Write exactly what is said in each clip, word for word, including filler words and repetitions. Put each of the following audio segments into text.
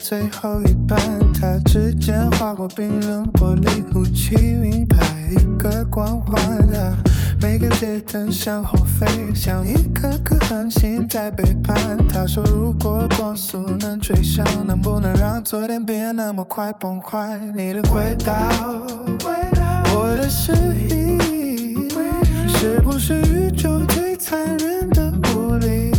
最后一班，它指尖划过冰冷玻璃雾气云派一个光环啊，每个街灯向后飞，像一颗颗恒星在背叛。他说如果光速能追上，能不能让昨天别那么快崩坏？你的回答，我的失忆，是不是宇宙最残忍的无力？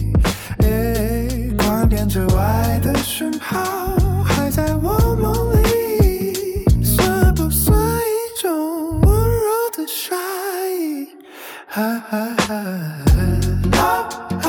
光点之外的讯号还在我梦里，算不算一种温柔的善意？哈哈哈哈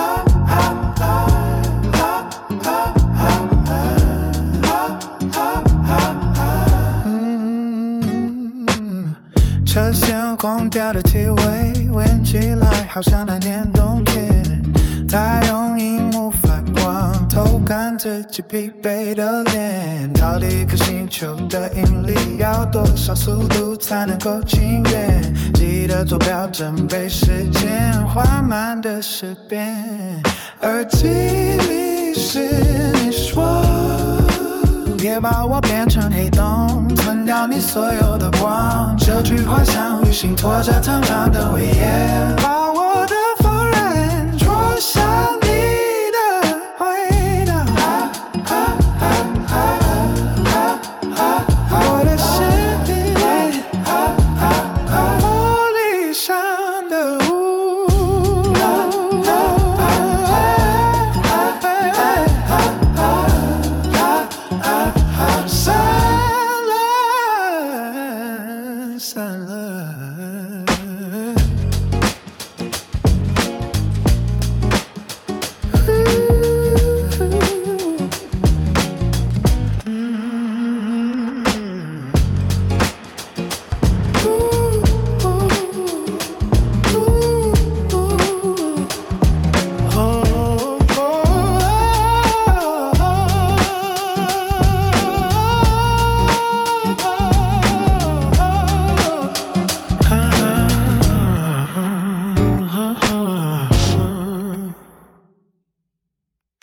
车厢空调的气味，闻起来好像那年冬天。他用荧幕反光，偷看自己疲惫的脸。到底一颗星球的引力要多少速度才能够经验？记得坐标正被时间缓慢的识别。耳机里是你说，别把我变成黑洞，吞掉你所有的光。这句话像旅行拖着长长的尾叶，把